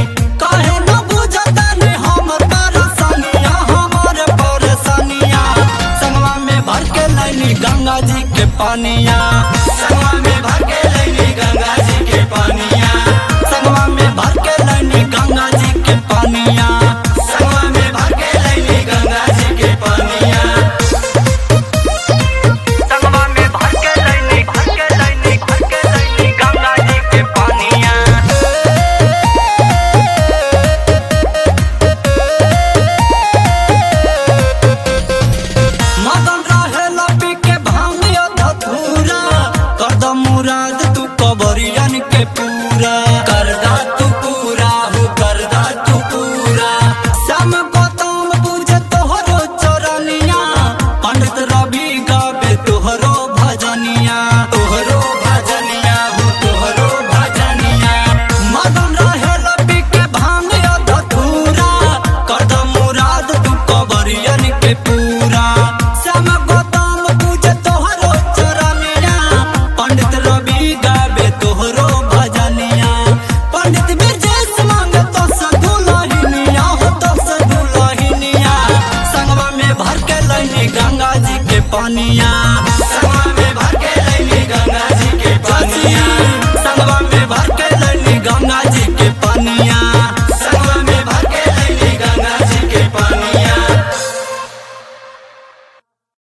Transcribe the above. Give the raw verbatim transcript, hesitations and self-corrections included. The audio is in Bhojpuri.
काहे न बुझतानी हमर परेशानिया हमर परेशानिया संगवा में भर के लैनी गंगा जी के पानिया संगवा में भर के लैनी गंगा जी के पानिया संगवा में भर के लैनी गंगा जी के पानिया संगवा में भर के लैनी गंगा जी के पानिया संगवा में भर के लैनी भर के लैनी भर के लैनी गंगा जी के पानिया मदन रहे लपी के भांगिया धतूरा कर मुराद तू कबरियन के पूरा करदा तू पूरा हो करदा तू पूरा सम गौतम पूजे तोहरो चरनिया पंडित रवि गावे तोहरो भजनिया तोहरो भजनिया हो तोहरो भजनिया मदन रहे लपी के भांगिया धतूरा कर मुराद तू कबरियन के पूरा सम गौतम पूजे तोहरो चरनिया पंडित रवि गावे तोहरो भजनिया पंडित बिरजेश मांगे तो सदुलहिनिया हो तो सदुलहिनिया संगवा में भर के लैनी गंगा जी के पानिया